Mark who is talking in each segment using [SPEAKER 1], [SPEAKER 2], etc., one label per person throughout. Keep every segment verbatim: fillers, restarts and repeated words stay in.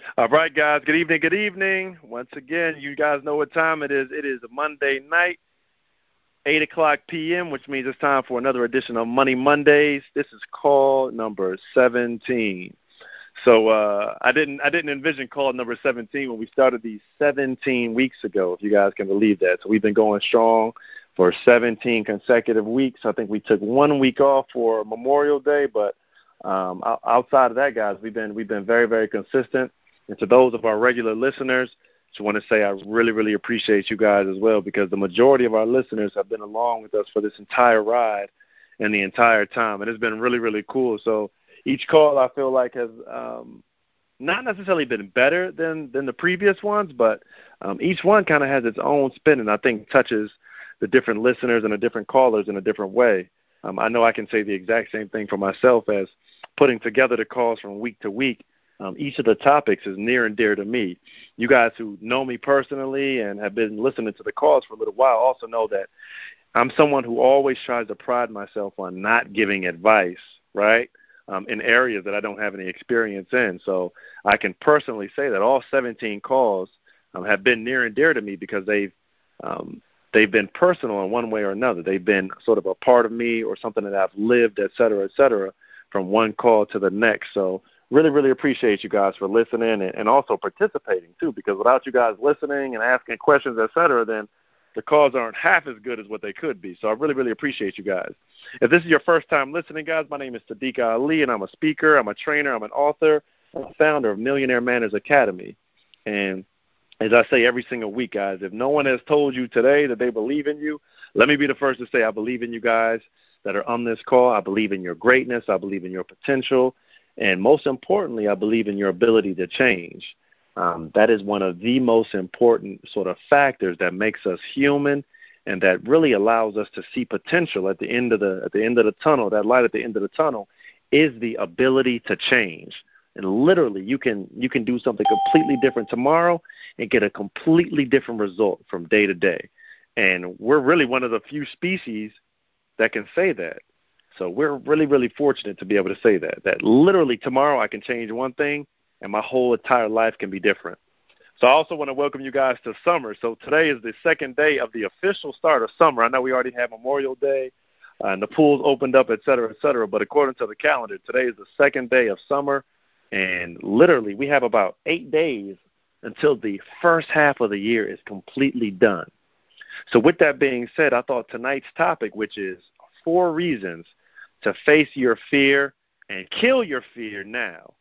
[SPEAKER 1] All right, guys. Good evening. Good evening. Once again, you guys know what time it is. It is Monday night, eight o'clock p.m., which means it's time for another edition of Money Mondays. This is call number seventeen. So uh, I didn't I didn't envision call number seventeen when we started these seventeen weeks ago, if you guys can believe that. So we've been going strong for seventeen consecutive weeks. I think we took one week off for Memorial Day, but um, outside of that, guys, we've been we've been very, very consistent. And to those of our regular listeners, just want to say I really, really appreciate you guys as well, because the majority of our listeners have been along with us for this entire ride and the entire time. And it's been really, really cool. So each call I feel like has um, not necessarily been better than, than the previous ones, but um, each one kind of has its own spin and I think touches the different listeners and the different callers in a different way. Um, I know I can say the exact same thing for myself as putting together the calls from week to week. Um, each of the topics is near and dear to me. You guys who know me personally and have been listening to the calls for a little while also know that I'm someone who always tries to pride myself on not giving advice, right, um, in areas that I don't have any experience in. So I can personally say that all seventeen calls um, have been near and dear to me because they've um, they've been personal in one way or another. They've been sort of a part of me or something that I've lived, et cetera, et cetera, from one call to the next. So really, really appreciate you guys for listening and, and also participating, too, because without you guys listening and asking questions, et cetera, then the calls aren't half as good as what they could be. So I really, really appreciate you guys. If this is your first time listening, guys, my name is Sadiq Ali, and I'm a speaker, I'm a trainer, I'm an author, I'm a founder of Millionaire Manners Academy. And as I say every single week, guys, if no one has told you today that they believe in you, let me be the first to say I believe in you guys that are on this call. I believe in your greatness. I believe in your potential. And most importantly, I believe in your ability to change. Um, that is one of the most important sort of factors that makes us human and that really allows us to see potential at the end of the at the end of the tunnel. That light at the end of the tunnel is the ability to change. And literally, you can you can do something completely different tomorrow and get a completely different result from day to day. And we're really one of the few species that can say that. So we're really, really fortunate to be able to say that, that literally tomorrow I can change one thing and my whole entire life can be different. So I also want to welcome you guys to summer. So today is the second day of the official start of summer. I know we already have Memorial Day uh, and the pools opened up, et cetera, et cetera. But according to the calendar, today is the second day of summer. And literally we have about eight days until the first half of the year is completely done. So with that being said, I thought tonight's topic, which is four reasons to face your fear and kill your fear now.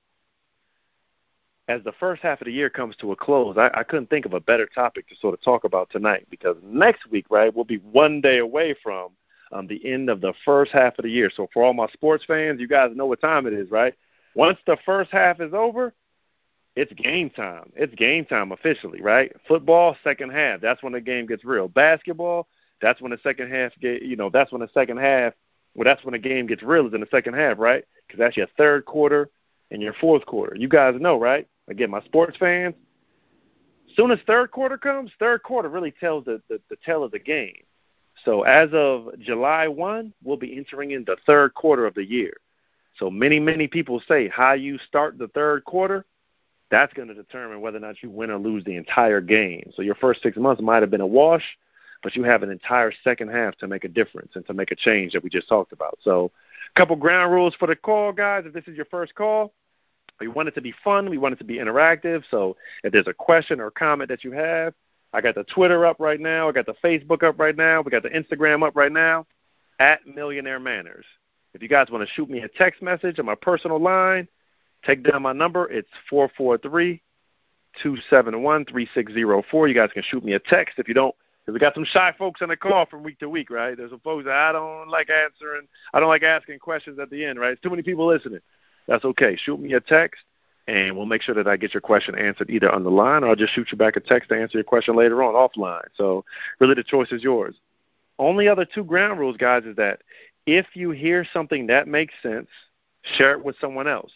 [SPEAKER 1] As the first half of the year comes to a close, I, I couldn't think of a better topic to sort of talk about tonight because next week, right, we'll be one day away from um, the end of the first half of the year. So for all my sports fans, you guys know what time it is, right? Once the first half is over, it's game time. It's game time officially, right? Football, second half. That's when the game gets real. Basketball, that's when the second half get, you know, that's when the second half Well, that's when the game gets real is in the second half, right? Because that's your third quarter and your fourth quarter. You guys know, right? Again, my sports fans, as soon as third quarter comes, third quarter really tells the, the, the tale of the game. So as of July first, we'll be entering in the third quarter of the year. So many, many people say how you start the third quarter, that's going to determine whether or not you win or lose the entire game. So your first six months might have been a wash, but you have an entire second half to make a difference and to make a change that we just talked about. So a couple ground rules for the call, guys. If this is your first call, we want it to be fun. We want it to be interactive. So if there's a question or comment that you have, I got the Twitter up right now. I got the Facebook up right now. We got the Instagram up right now, at Millionaire Manners. If you guys want to shoot me a text message on my personal line, take down my number. It's four four three, two seven one, three six zero four. You guys can shoot me a text. If you don't, because we got some shy folks on the call from week to week, right? There's some folks that I don't like answering. I don't like asking questions at the end, right? It's too many people listening. That's okay. Shoot me a text, and we'll make sure that I get your question answered either on the line or I'll just shoot you back a text to answer your question later on offline. So really the choice is yours. Only other two ground rules, guys, is that if you hear something that makes sense, share it with someone else.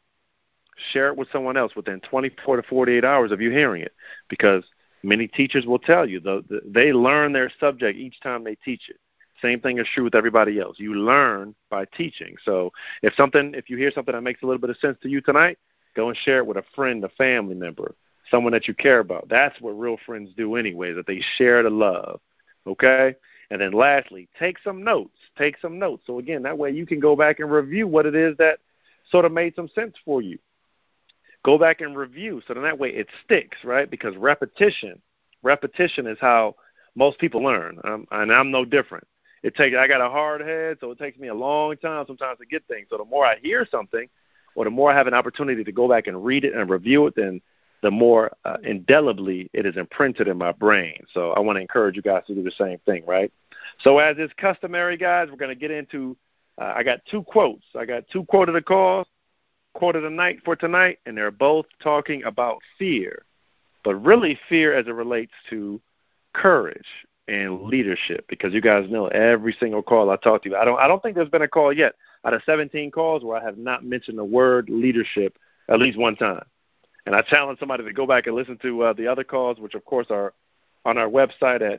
[SPEAKER 1] Share it with someone else within twenty-four to forty-eight hours of you hearing it, because many teachers will tell you the, the, they learn their subject each time they teach it. Same thing is true with everybody else. You learn by teaching. So if something, if you hear something that makes a little bit of sense to you tonight, Go and share it with a friend, a family member, someone that you care about. That's what real friends do anyway, that they share the love, okay? And then lastly, take some notes. Take some notes. So, again, that way you can go back and review what it is that sort of made some sense for you. Go back and review so then that way it sticks, right? Because repetition, repetition is how most people learn, um, and I'm no different. It takes I got a hard head, so it takes me a long time sometimes to get things. So the more I hear something or the more I have an opportunity to go back and read it and review it, then the more uh, indelibly it is imprinted in my brain. So I want to encourage you guys to do the same thing, right? So as is customary, guys, we're going to get into, uh, I got two quotes. I got two quote of the call, quote of the night for tonight, and they're both talking about fear, but really fear as it relates to courage and leadership, because you guys know every single call I talk to you, I don't, I don't think there's been a call yet out of seventeen calls where I have not mentioned the word leadership at least one time. And I challenge somebody to go back and listen to uh, the other calls, which, of course, are on our website at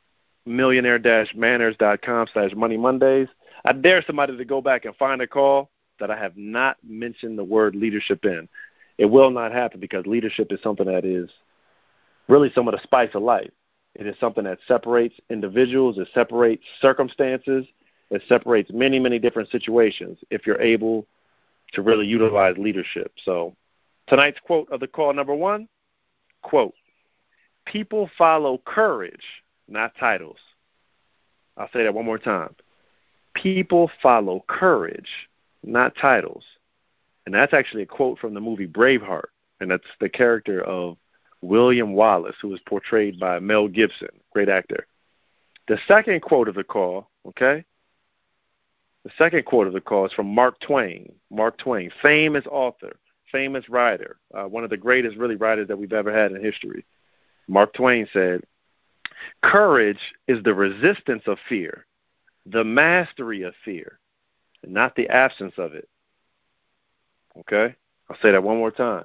[SPEAKER 1] millionaire-manners.com slash Money Mondays. I dare somebody to go back and find a call that I have not mentioned the word leadership in. It will not happen because leadership is something that is really some of the spice of life. It is something that separates individuals. It separates circumstances. It separates many, many different situations if you're able to really utilize leadership. So tonight's quote of the call number one, quote, people follow courage, not titles. I'll say that one more time. People follow courage, not titles. And that's actually a quote from the movie Braveheart, and that's the character of William Wallace, who was portrayed by Mel Gibson, great actor. The second quote of the call, okay, the second quote of the call is from Mark Twain. Mark Twain, famous author, famous writer, uh, one of the greatest, really, writers that we've ever had in history. Mark Twain said, courage is the resistance of fear, the mastery of fear, not the absence of it. Okay? I'll say that one more time.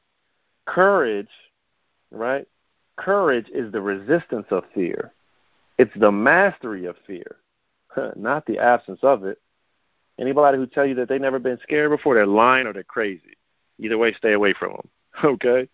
[SPEAKER 1] Courage, right? Courage is the resistance of fear. It's the mastery of fear, not the absence of it. Anybody who tell you that they've never been scared before, they're lying or they're crazy. Either way, stay away from them, okay?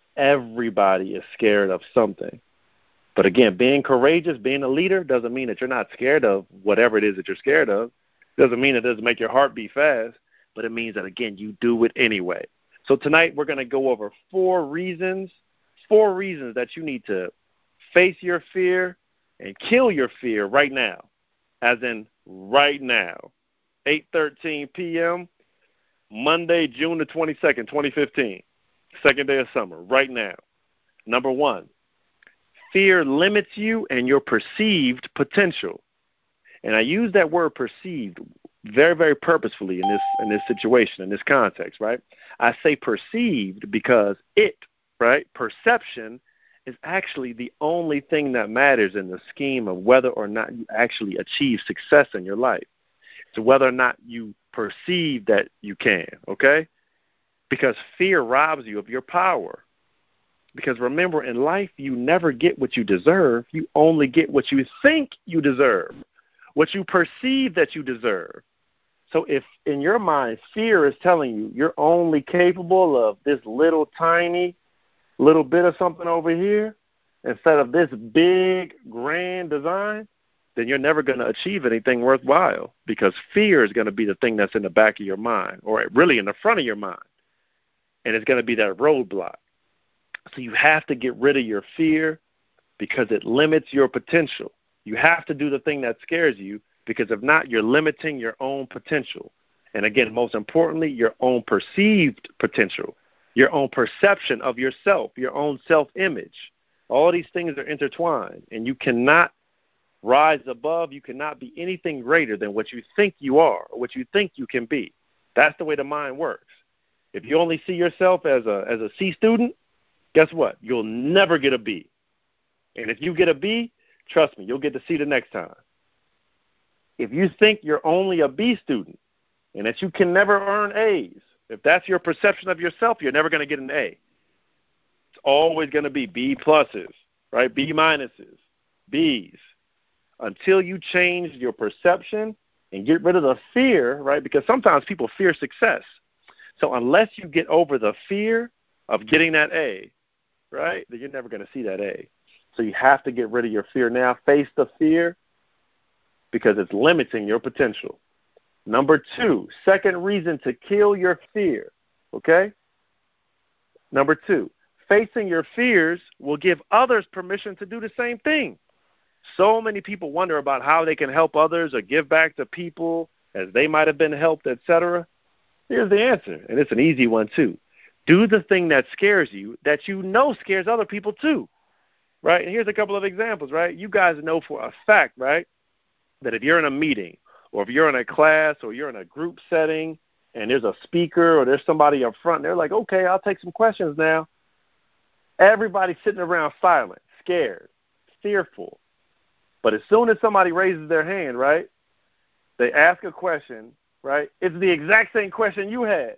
[SPEAKER 1] Everybody is scared of something. But again, being courageous, being a leader, doesn't mean that you're not scared of whatever it is that you're scared of. Doesn't mean it doesn't make your heart beat fast, but it means that, again, you do it anyway. So tonight we're going to go over four reasons, four reasons that you need to face your fear and kill your fear right now, as in right now, eight thirteen p.m., Monday, June the twenty-second, twenty fifteen, second day of summer, right now. Number one, fear limits you and your perceived potential. And I use that word perceived very, very purposefully in this in this situation, in this context, right? I say perceived because it, right, perception is actually the only thing that matters in the scheme of whether or not you actually achieve success in your life. So whether or not you perceive that you can, okay? Because fear robs you of your power. Because remember, in life, you never get what you deserve. You only get what you think you deserve, what you perceive that you deserve. So if in your mind fear is telling you you're only capable of this little tiny little bit of something over here instead of this big grand design, then you're never going to achieve anything worthwhile, because fear is going to be the thing that's in the back of your mind, or really in the front of your mind, and it's going to be that roadblock. So you have to get rid of your fear because it limits your potential. You have to do the thing that scares you, because if not, you're limiting your own potential. And again, most importantly, your own perceived potential, your own perception of yourself, your own self-image. All these things are intertwined, and you cannot rise above. You cannot be anything greater than what you think you are or what you think you can be. That's the way the mind works. If you only see yourself as a as a C student, guess what? You'll never get a B. And if you get a B, trust me, you'll get to C the next time. If you think you're only a B student and that you can never earn A's, if that's your perception of yourself, you're never going to get an A. It's always going to be B pluses, right? B minuses, B's. Until you change your perception and get rid of the fear, right? Because sometimes people fear success. So unless you get over the fear of getting that A, right, then you're never going to see that A. So you have to get rid of your fear now. Face the fear because it's limiting your potential. Number two, second reason to kill your fear, okay? Number two, facing your fears will give others permission to do the same thing. So many people wonder about how they can help others or give back to people as they might have been helped, et cetera. Here's the answer, and it's an easy one too. Do the thing that scares you that you know scares other people too, right? And here's a couple of examples, right? You guys know for a fact, right, that if you're in a meeting or if you're in a class or you're in a group setting and there's a speaker or there's somebody up front, and they're like, okay, I'll take some questions now. Everybody's sitting around silent, scared, fearful. But as soon as somebody raises their hand, right, they ask a question, right, it's the exact same question you had,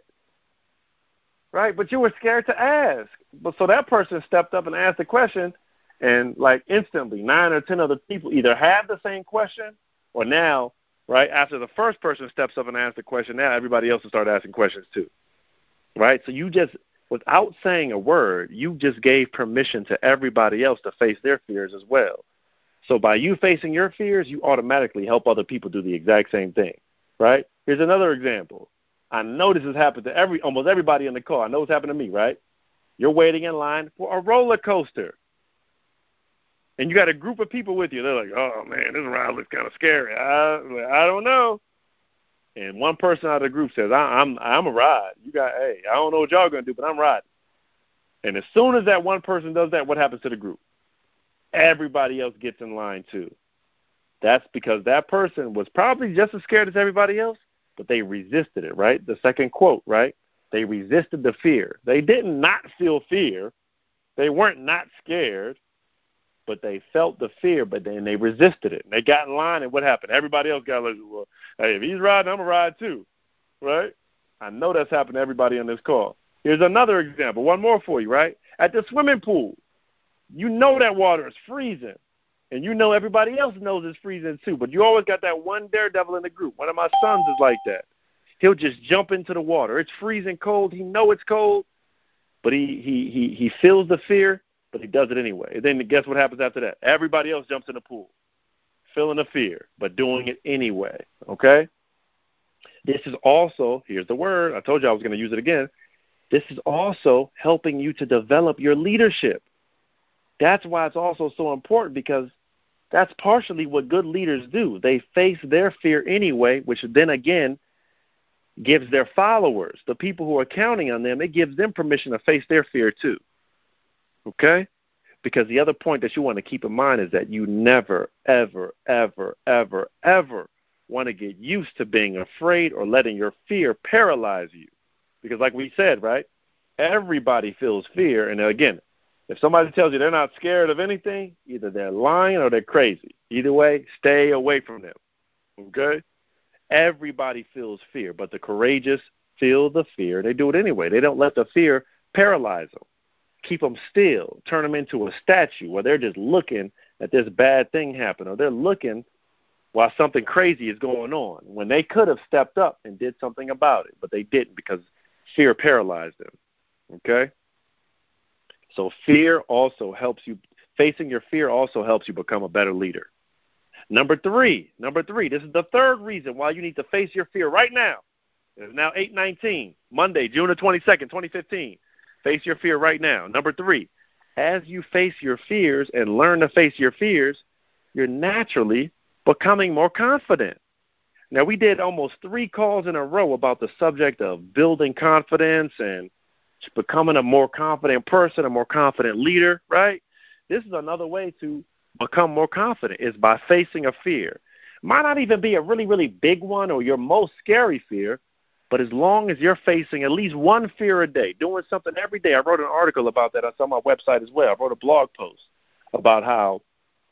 [SPEAKER 1] right, but you were scared to ask. But so that person stepped up and asked the question, and like instantly nine or ten other people either have the same question or now, right, after the first person steps up and asks the question, now everybody else will start asking questions too, right? So you just, without saying a word, you just gave permission to everybody else to face their fears as well. So by you facing your fears, you automatically help other people do the exact same thing, right? Here's another example. I know this has happened to every almost everybody in the car. I know it's happened to me, right? You're waiting in line for a roller coaster, and you got a group of people with you. They're like, oh, man, this ride looks kind of scary. I, I don't know. And one person out of the group says, I, I'm I'm a ride. You got, hey, I don't know what y'all going to do, but I'm riding. And as soon as that one person does that, what happens to the group? Everybody else gets in line too. That's because that person was probably just as scared as everybody else, but they resisted it, right? The second quote, right? They resisted the fear. They didn't not feel fear. They weren't not scared, but they felt the fear, but then they resisted it. And they got in line, and what happened? Everybody else got like, well, hey, if he's riding, I'm going to ride too, right? I know that's happened to everybody on this call. Here's another example, one more for you, right? At the swimming pool, you know that water is freezing, and you know everybody else knows it's freezing too, but you always got that one daredevil in the group. One of my sons is like that. He'll just jump into the water. It's freezing cold. He know it's cold, but he, he, he, he feels the fear, but he does it anyway. And then guess what happens after that? Everybody else jumps in the pool, feeling the fear, but doing it anyway, okay? This is also, here's the word, I told you I was going to use it again, this is also helping you to develop your leadership. That's why it's also so important, because that's partially what good leaders do. They face their fear anyway, which then again gives their followers, the people who are counting on them, it gives them permission to face their fear too. Okay? Because the other point that you want to keep in mind is that you never, ever, ever, ever, ever want to get used to being afraid or letting your fear paralyze you. Because like we said, right, everybody feels fear. And again, if somebody tells you they're not scared of anything, either they're lying or they're crazy. Either way, stay away from them, okay? Everybody feels fear, but the courageous feel the fear. They do it anyway. They don't let the fear paralyze them, keep them still, turn them into a statue where they're just looking at this bad thing happen, or they're looking while something crazy is going on, when they could have stepped up and did something about it, but they didn't because fear paralyzed them, okay? So fear also helps you, facing your fear also helps you become a better leader. Number three, number three, this is the third reason why you need to face your fear right now. It's now eight nineteen, Monday, June the twenty-second, twenty fifteen. Face your fear right now. Number three, as you face your fears and learn to face your fears, you're naturally becoming more confident. Now, we did almost three calls in a row about the subject of building confidence and becoming a more confident person, a more confident leader, right? This is another way to become more confident, is by facing a fear. Might not even be a really, really big one or your most scary fear, but as long as you're facing at least one fear a day, doing something every day. I wrote an article about that. It's on my website as well. I wrote a blog post about how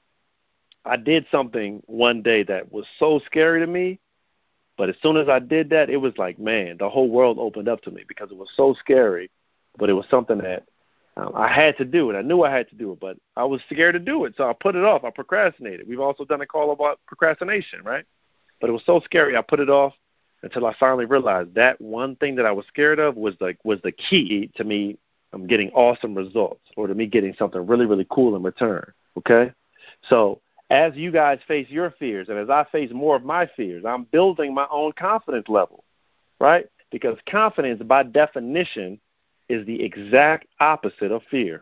[SPEAKER 1] I did something one day that was so scary to me, but as soon as I did that, it was like, man, the whole world opened up to me because it was so scary. But it was something that um, I had to do, and I knew I had to do it, but I was scared to do it, so I put it off. I procrastinated. We've also done a call about procrastination, right? But it was so scary, I put it off, until I finally realized that one thing that I was scared of was like was the key to me um, getting awesome results, or to me getting something really, really cool in return. Okay? So as you guys face your fears and as I face more of my fears, I'm building my own confidence level, right? Because confidence, by definition, is the exact opposite of fear.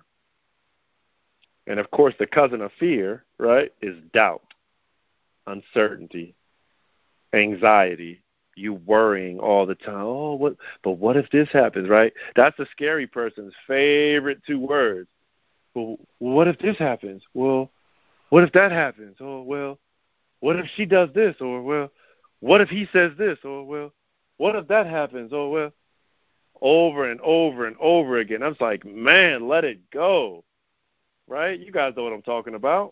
[SPEAKER 1] And, of course, the cousin of fear, right, is doubt, uncertainty, anxiety, you worrying all the time. Oh, what? But what if this happens, right? That's the scary person's favorite two words. Well, what if this happens? Well, what if that happens? Oh, well, what if she does this? Or, well, what if he says this? Or, well, what if that happens? Oh, well, over and over and over again. I was like, man, let it go, right? You guys know what I'm talking about.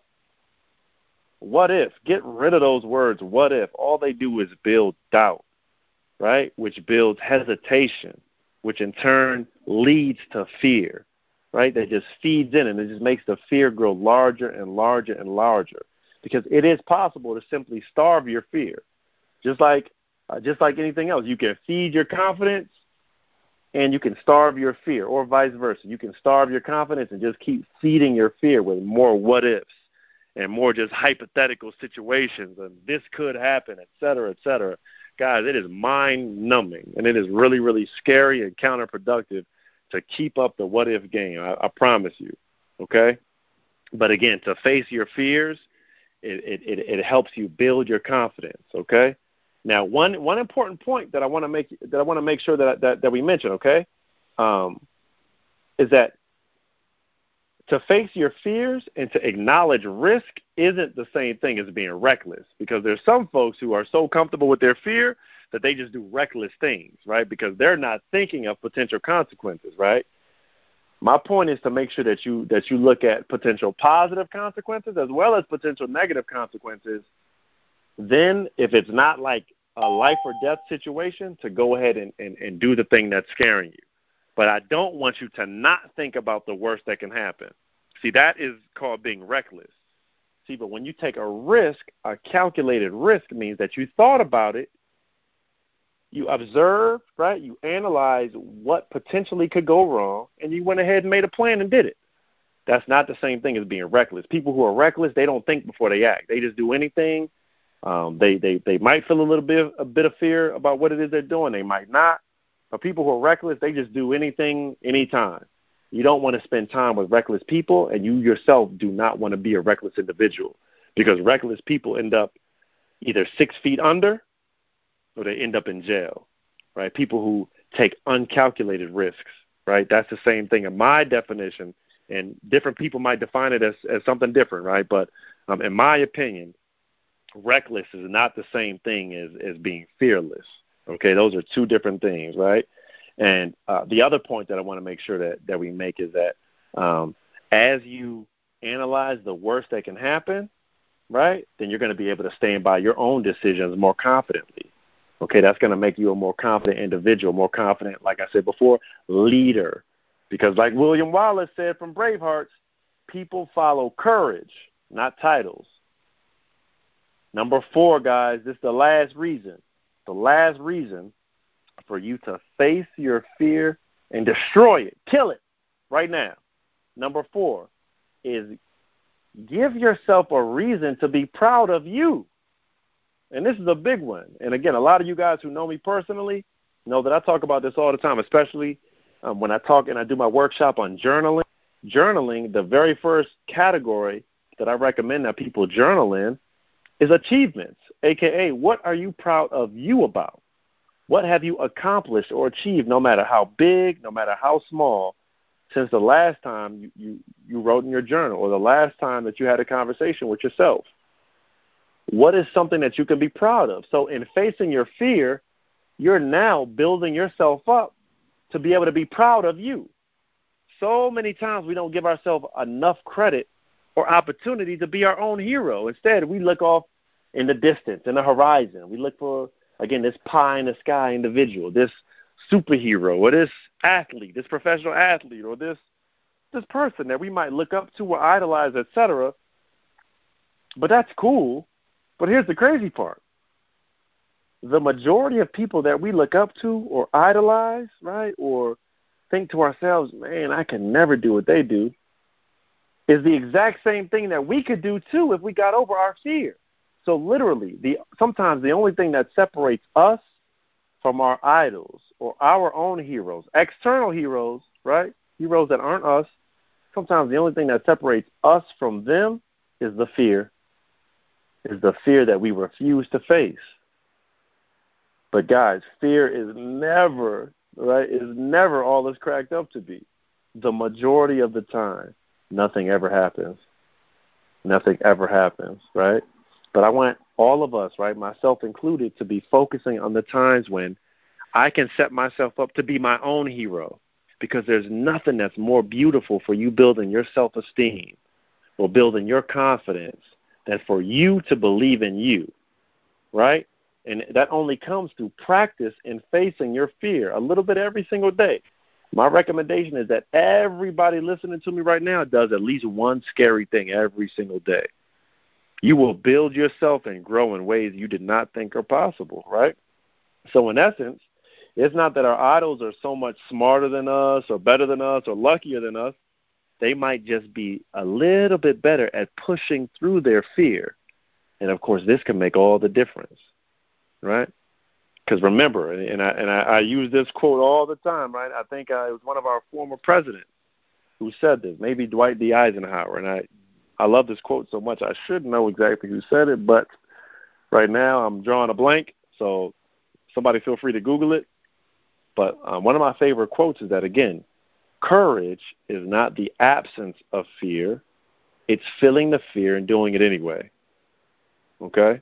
[SPEAKER 1] What if? Get rid of those words, what if. All they do is build doubt, right, which builds hesitation, which in turn leads to fear, right? That just feeds in, and it just makes the fear grow larger and larger and larger, because it is possible to simply starve your fear. Just like uh, just like anything else, you can feed your confidence and you can starve your fear, or vice versa. You can starve your confidence and just keep feeding your fear with more what ifs and more just hypothetical situations, and this could happen, et cetera, et cetera. Guys, it is mind-numbing, and it is really, really scary and counterproductive to keep up the what-if game. I, I promise you, okay? But again, to face your fears, it, it, it, it helps you build your confidence, okay? Now, one one important point that I want to make that I want to make sure that, that that we mention, okay, um, is that to face your fears and to acknowledge risk isn't the same thing as being reckless, because there's some folks who are so comfortable with their fear that they just do reckless things, right, because they're not thinking of potential consequences, right? My point is to make sure that you that you look at potential positive consequences as well as potential negative consequences. Then if it's not like a life or death situation, to go ahead and, and, and do the thing that's scaring you. But I don't want you to not think about the worst that can happen. See, that is called being reckless. See, but when you take a risk, a calculated risk means that you thought about it, you observed, right? You analyzed what potentially could go wrong, and you went ahead and made a plan and did it. That's not the same thing as being reckless. People who are reckless, they don't think before they act. They just do anything. Um, they, they, they might feel a little bit, a bit of fear about what it is they're doing. They might not. But people who are reckless, they just do anything, anytime. You don't want to spend time with reckless people, and you yourself do not want to be a reckless individual, because reckless people end up either six feet under or they end up in jail, right? People who take uncalculated risks, right? That's the same thing in my definition, and different people might define it as, as something different, right? But um, in my opinion, reckless is not the same thing as, as being fearless. Okay, those are two different things, right? And uh, the other point that I want to make sure that, that we make is that um, as you analyze the worst that can happen, right, then you're going to be able to stand by your own decisions more confidently. Okay, that's going to make you a more confident individual, more confident, like I said before, leader. Because like William Wallace said from Bravehearts, people follow courage, not titles. Number four, guys, this is the last reason. The last reason for you to face your fear and destroy it, kill it right now. Number four is give yourself a reason to be proud of you. And this is a big one. And again, a lot of you guys who know me personally know that I talk about this all the time, especially um, when I talk and I do my workshop on journaling. Journaling, the very first category that I recommend that people journal in is achievements, a k a what are you proud of you about? What have you accomplished or achieved, no matter how big, no matter how small, since the last time you, you, you wrote in your journal, or the last time that you had a conversation with yourself? What is something that you can be proud of? So in facing your fear, you're now building yourself up to be able to be proud of you. So many times we don't give ourselves enough credit or opportunity to be our own hero. Instead, we look off in the distance, in the horizon. We look for, again, this pie in the sky individual, this superhero, or this athlete, this professional athlete, or this this person that we might look up to or idolize, et cetera. But that's cool. But here's the crazy part. the majority of people that we look up to or idolize, right, or think to ourselves, man, I can never do what they do, is the exact same thing that we could do too if we got over our fear. So literally, the sometimes the only thing that separates us from our idols or our own heroes, external heroes, right, heroes that aren't us, sometimes the only thing that separates us from them is the fear, is the fear that we refuse to face. But guys, fear is never, right, is never all it's cracked up to be. The majority of the time, nothing ever happens. Nothing ever happens, right? But I want all of us, right, myself included, to be focusing on the times when I can set myself up to be my own hero, because there's nothing that's more beautiful for you building your self-esteem or building your confidence than for you to believe in you, right? And that only comes through practice in facing your fear a little bit every single day. My recommendation is that everybody listening to me right now does at least one scary thing every single day. You will build yourself and grow in ways you did not think are possible, right? So in essence, it's not that our idols are so much smarter than us or better than us or luckier than us. They might just be a little bit better at pushing through their fear. And, of course, this can make all the difference, right? Because remember, and I and I, I use this quote all the time, right? I think uh, it was one of our former presidents who said this, maybe Dwight D. Eisenhower. And I, I love this quote so much, I should know exactly who said it, but right now I'm drawing a blank, so somebody feel free to Google it. But um, one of my favorite quotes is that, again, courage is not the absence of fear. It's feeling the fear and doing it anyway. Okay?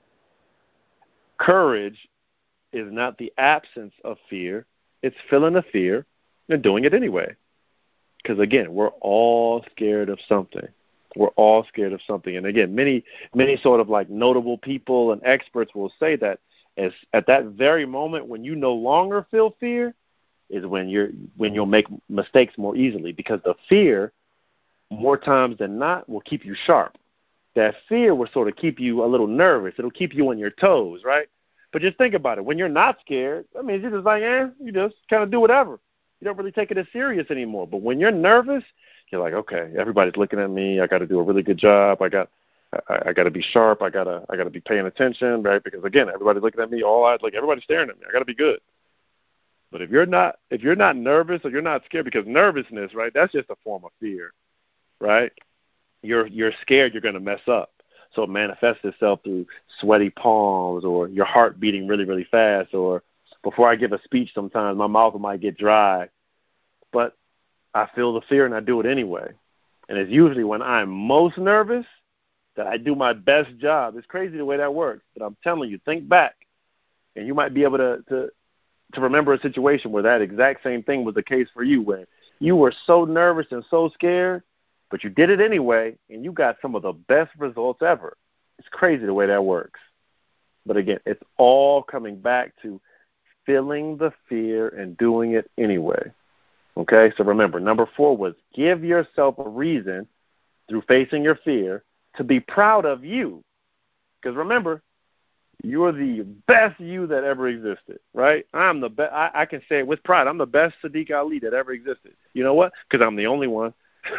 [SPEAKER 1] Courage is not the absence of fear. It's feeling the fear and doing it anyway. Because, again, we're all scared of something. We're all scared of something. And, again, many, many sort of like notable people and experts will say that as at that very moment when you no longer feel fear is when you're when you'll make mistakes more easily, because the fear, more times than not, will keep you sharp. That fear will sort of keep you a little nervous. It'll keep you on your toes, right? But just think about it. When you're not scared, I mean, you're just like, eh, you just kind of do whatever. You don't really take it as serious anymore. But when you're nervous, you're like, okay, everybody's looking at me. I got to do a really good job. I got I, I got to be sharp. I gotta, I gotta be paying attention, right? Because again, everybody's looking at me. All eyes, like everybody's staring at me. I got to be good. But if you're not, if you're not nervous or you're not scared, because nervousness, right? That's just a form of fear, right? You're, you're scared you're going to mess up, so it manifests itself through sweaty palms or your heart beating really, really fast. Or before I give a speech, sometimes my mouth might get dry, but I feel the fear and I do it anyway. And it's usually when I'm most nervous that I do my best job. It's crazy the way that works, but I'm telling you, think back, and you might be able to, to, to remember a situation where that exact same thing was the case for you, where you were so nervous and so scared, but you did it anyway, and you got some of the best results ever. It's crazy the way that works. But again, it's all coming back to feeling the fear and doing it anyway. Okay, so remember, number four was give yourself a reason through facing your fear to be proud of you. Because remember, you're the best you that ever existed, right? I'm the best. I, I can say it with pride. I'm the best Sadiq Ali that ever existed. You know what? Because I'm the only one.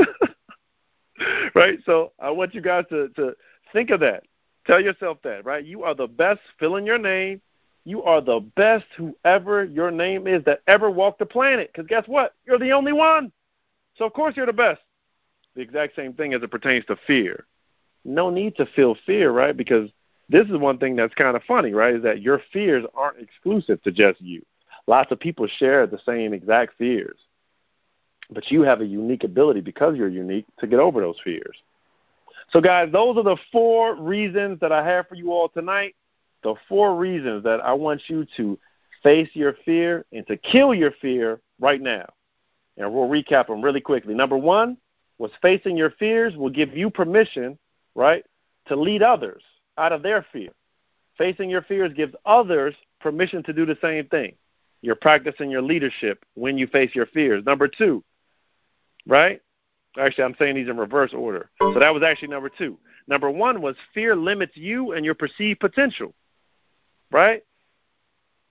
[SPEAKER 1] Right? So I want you guys to, to think of that. Tell yourself that, right? You are the best. Fill in your name. You are the best whoever your name is that ever walked the planet. Because guess what? You're the only one. So, of course, you're the best. The exact same thing as it pertains to fear. No need to feel fear, right? Because this is one thing that's kind of funny, right, is that your fears aren't exclusive to just you. Lots of people share the same exact fears. But you have a unique ability, because you're unique, to get over those fears. So, guys, those are the four reasons that I have for you all tonight, the four reasons that I want you to face your fear and to kill your fear right now. And we'll recap them really quickly. Number one was facing your fears will give you permission, right, to lead others out of their fear. Facing your fears gives others permission to do the same thing. You're practicing your leadership when you face your fears. Number two, right? Actually, I'm saying these in reverse order. So that was actually number two. Number one was fear limits you and your perceived potential, right?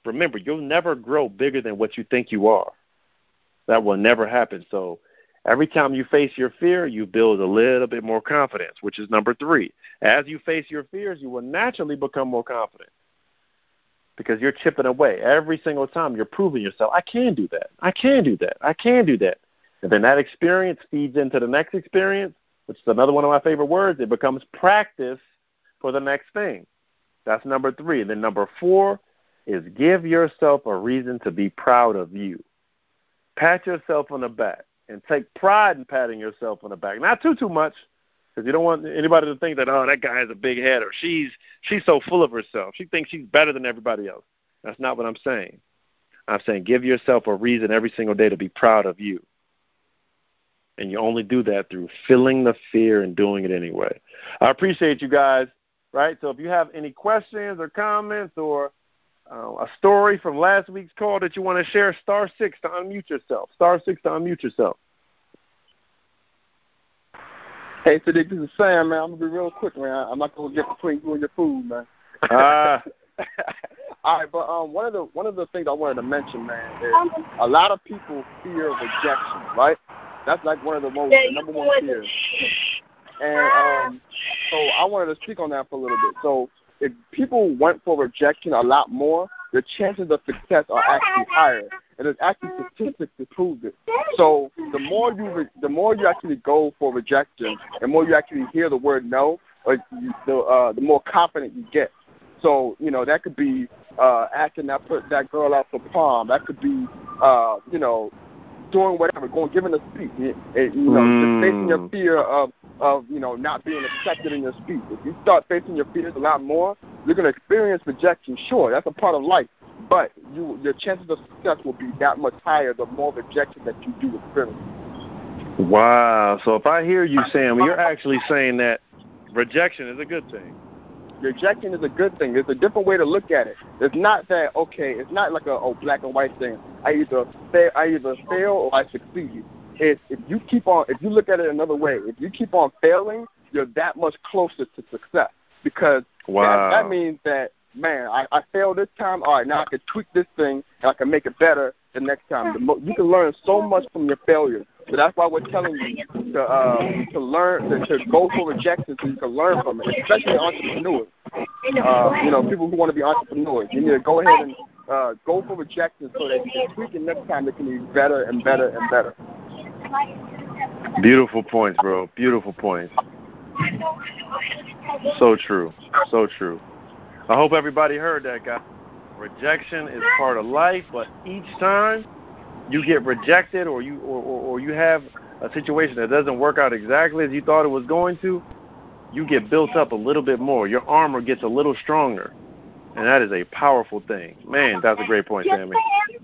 [SPEAKER 1] remember, you'll never grow bigger than what you think you are. That will never happen. So every time you face your fear, you build a little bit more confidence, which is number three. As you face your fears, you will naturally become more confident because you're chipping away. Every single time you're proving yourself, I can do that. I can do that. I can do that. And then that experience feeds into the next experience, which is another one of my favorite words. It becomes practice for the next thing. That's number three. And then number four is give yourself a reason to be proud of you. Pat yourself on the back and take pride in patting yourself on the back. Not too, too much, because you don't want anybody to think that, oh, that guy has a big head, or she's she's so full of herself. She thinks she's better than everybody else. That's not what I'm saying. I'm saying give yourself a reason every single day to be proud of you. And you only do that through feeling the fear and doing it anyway. I appreciate you guys, right? So if you have any questions or comments or uh, a story from last week's call that you want to share, star six to unmute yourself. Star six to unmute yourself.
[SPEAKER 2] Hey, Sadiq, this is Sam, man. I'm going to be real quick, man. I'm not going to get between you and your food, man.
[SPEAKER 1] Ah.
[SPEAKER 2] All right, but um, one of the one of the things I wanted to mention, man, is a lot of people fear rejection, right? That's like one of the most the number one fears. And um, so I wanted to speak on that for a little bit. So if people went for rejection a lot more, the chances of success are actually higher. And there's actually statistics to prove it. So the more you re- the more you actually go for rejection, the more you actually hear the word no, or you, the uh, the more confident you get. So you know that could be uh, asking that put that girl out for prom. That could be uh, you know. doing whatever, going, giving a speech, it, it, you know, mm. just facing your fear of, of, you know, not being accepted in your speech. If you start facing your fears a lot more, you're going to experience rejection. Sure, that's a part of life, but you, your chances of success will be that much higher the more rejection that you do experience.
[SPEAKER 1] Wow. So if I hear you, Sam, you're actually saying that rejection is a good thing.
[SPEAKER 2] Rejection is a good thing. It's a different way to look at it. It's not that, okay, it's not like a oh, black and white thing. I either fail, I either fail or I succeed. It's, if you keep on, if you look at it another way, if you keep on failing, you're that much closer to success because
[SPEAKER 1] wow.
[SPEAKER 2] that, that means that, man, I, I failed this time. All right, now I can tweak this thing and I can make it better the next time. The mo- you can learn so much from your failures. So that's why we're telling you to uh, to learn, to, to go for rejection so you can learn from it, especially entrepreneurs. Uh, you know, people who want to be entrepreneurs. You need to go ahead and uh, go for rejection so that you can tweak it next time it can be better and better and better.
[SPEAKER 1] Beautiful points, bro. Beautiful points. So true. So true. I hope everybody heard that, guy. Rejection is part of life, but each time you get rejected or you or, or, or you have a situation that doesn't work out exactly as you thought it was going to, you get built up a little bit more. Your armor gets a little stronger, and that is a powerful thing. Man, that's a great point, Sammy.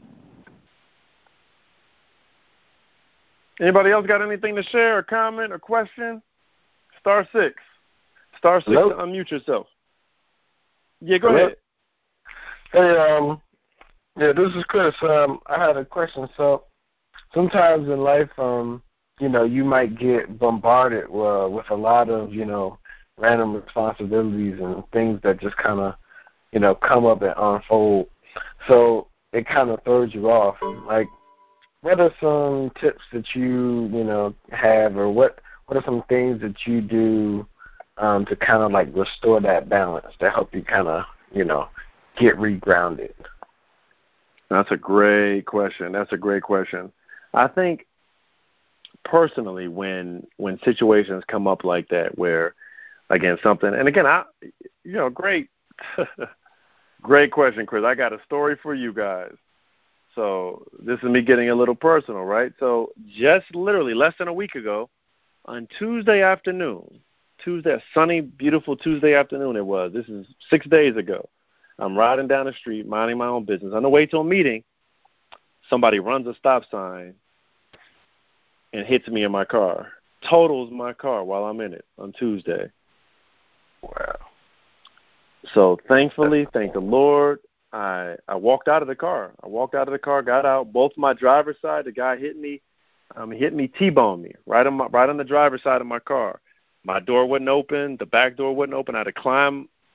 [SPEAKER 1] Anybody else got anything to share, or comment, or question? Star six. Star six
[SPEAKER 3] Hello?
[SPEAKER 1] to unmute yourself. Yeah, go
[SPEAKER 3] Hello?
[SPEAKER 1] ahead.
[SPEAKER 3] Hey, um, yeah, this is Chris. Um, I had a question. So sometimes in life, um, you know, you might get bombarded uh, with a lot of, you know, random responsibilities and things that just kind of, you know, come up and unfold. So it kind of throws you off. Like, what are some tips that you, you know, have, or what, what are some things that you do um, to kind of like restore that balance to help you kind of, you know, get regrounded?
[SPEAKER 1] That's a great question. That's a great question. I think personally, when when situations come up like that, where again something, and again, I, you know, great, great question, Chris. I got a story for you guys. So this is me getting a little personal, right? So just literally less than a week ago, on Tuesday afternoon, Tuesday, sunny, beautiful Tuesday afternoon it was. This is six days ago. I'm riding down the street, minding my own business. On the way to a meeting, somebody runs a stop sign and hits me in my car, totals my car while I'm in it on Tuesday.
[SPEAKER 3] Wow. So
[SPEAKER 1] thankfully, thank the Lord, I, I walked out of the car. I walked out of the car, got out. Both my driver's side, the guy hit me, um, hit me, T-boned me right on my, right on the driver's side of my car. My door wouldn't open. The back door wouldn't open. I had to climb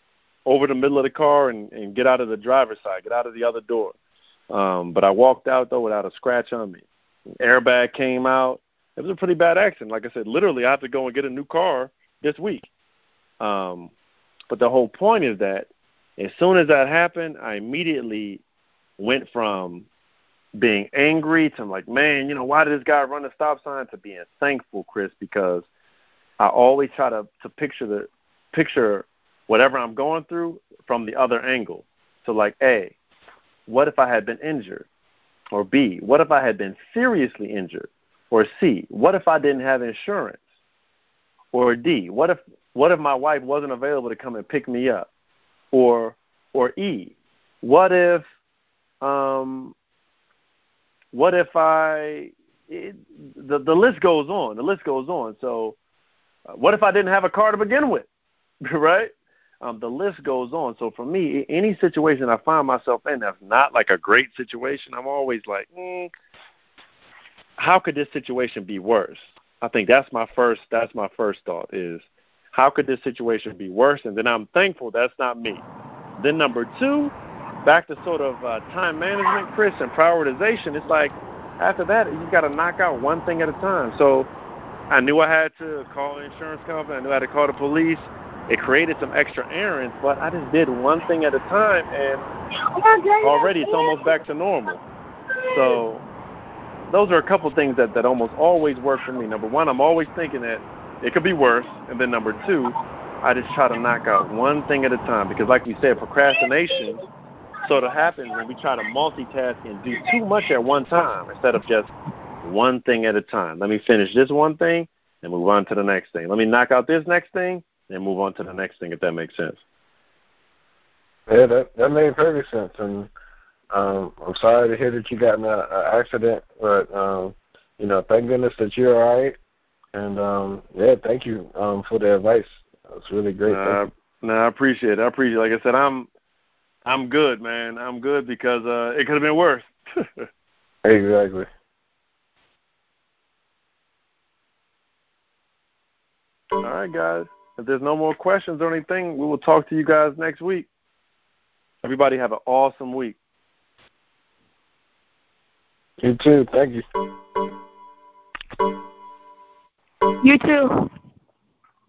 [SPEAKER 1] over the middle of the car and, and get out of the driver's side, get out of the other door. Um, but I walked out, though, without a scratch on me. Airbag came out. It was a pretty bad accident. Like I said, literally, I have to go and get a new car this week. Um, but the whole point is that as soon as that happened, I immediately went from being angry to like, man, you know, why did this guy run a stop sign, to being thankful, Chris, because I always try to, to picture the picture whatever I'm going through from the other angle. So like, A, what if I had been injured? Or B, what if I had been seriously injured? Or C, what if I didn't have insurance? Or D, what if what if my wife wasn't available to come and pick me up? Or or E, what if um what if I it, the the list goes on. The list goes on. So uh, what if I didn't have a car to begin with? Right? Um, the list goes on. So for me, any situation I find myself in that's not like a great situation, I'm always like, mm, how could this situation be worse? I think that's my first that's my first thought is, how could this situation be worse? And then I'm thankful that's not me. Then number two, back to sort of uh, time management, Chris, and prioritization. It's like after that, you got to knock out one thing at a time. So I knew I had to call an insurance company. I knew I had to call the police. It created some extra errands, but I just did one thing at a time, and already it's almost back to normal. So those are a couple things that, that almost always work for me. Number one, I'm always thinking that it could be worse. And then number two, I just try to knock out one thing at a time. Because like we said, procrastination sort of happens when we try to multitask and do too much at one time instead of just one thing at a time. Let me finish this one thing and move on to the next thing. Let me knock out this next thing and move on to the next thing, if that makes sense.
[SPEAKER 3] Yeah, that, that made perfect sense. And um, I'm sorry to hear that you got in an accident, but, um, you know, thank goodness that you're all right. And, um, yeah, thank you um, for the advice. It's really great.
[SPEAKER 1] Uh, no, I appreciate it. I appreciate it. Like I said, I'm I'm good, man. I'm good because uh, it could have been worse.
[SPEAKER 3] Exactly.
[SPEAKER 1] All right, guys. If there's no more questions or anything, we will talk to you guys next week. Everybody have an awesome week.
[SPEAKER 3] You too. Thank you.
[SPEAKER 4] You too.